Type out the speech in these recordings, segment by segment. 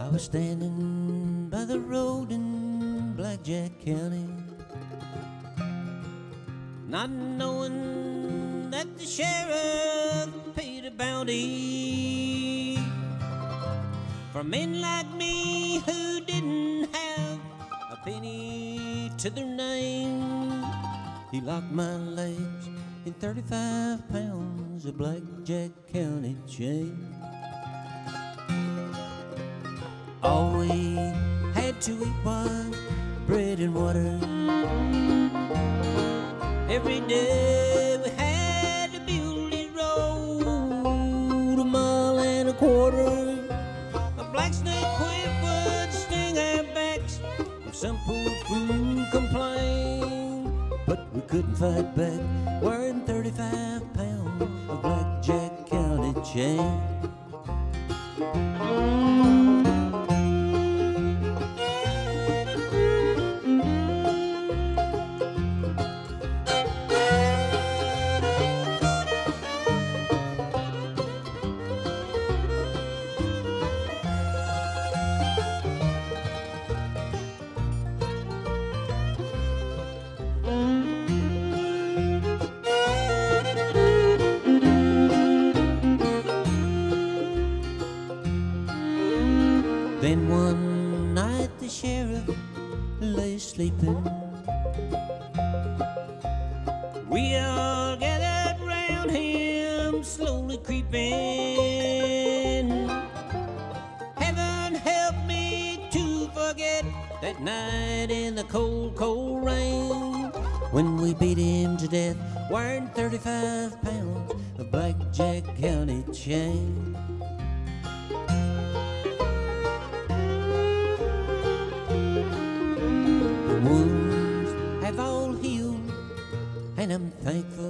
I was standing by the road in Blackjack County, not knowing that the sheriff paid a bounty for men like me who didn't have a penny to their name. He locked my legs in 35 pounds of Blackjack County chain. All we had to eat was bread and water. Every day we had to build this road, a mile and a quarter. A black snake whip would sting our backs if some poor fool complained, but we couldn't fight back, wearing 35 pounds of Blackjack County chain. Then one night the sheriff lay sleeping. We all gathered round him, slowly creeping. Heaven help me to forget that night in the cold, cold rain, when we beat him to death, wearing 35 pounds of Blackjack County chain. Wounds have all healed, and I'm thankful.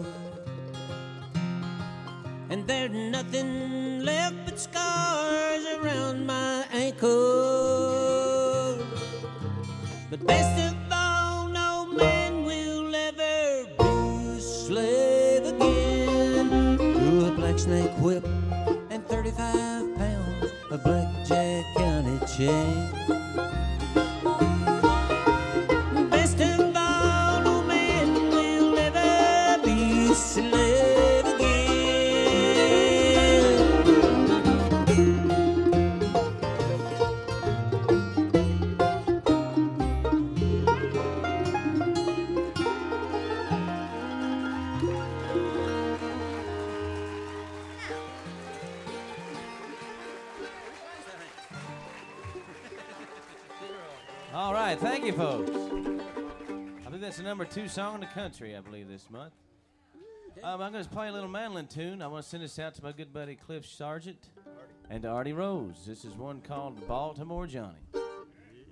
And there's nothing left but scars around my ankle. But best of all, no man will ever be a slave again. Through a black snake whip and 35 pounds of Blackjack County chain. Slave again. All right, thank you, folks. I think that's the number 2 song in the country, I believe, this month. I'm going to play a little mandolin tune. I want to send this out to my good buddy Cliff Sargent and to Artie Rose. This is one called Baltimore Johnny.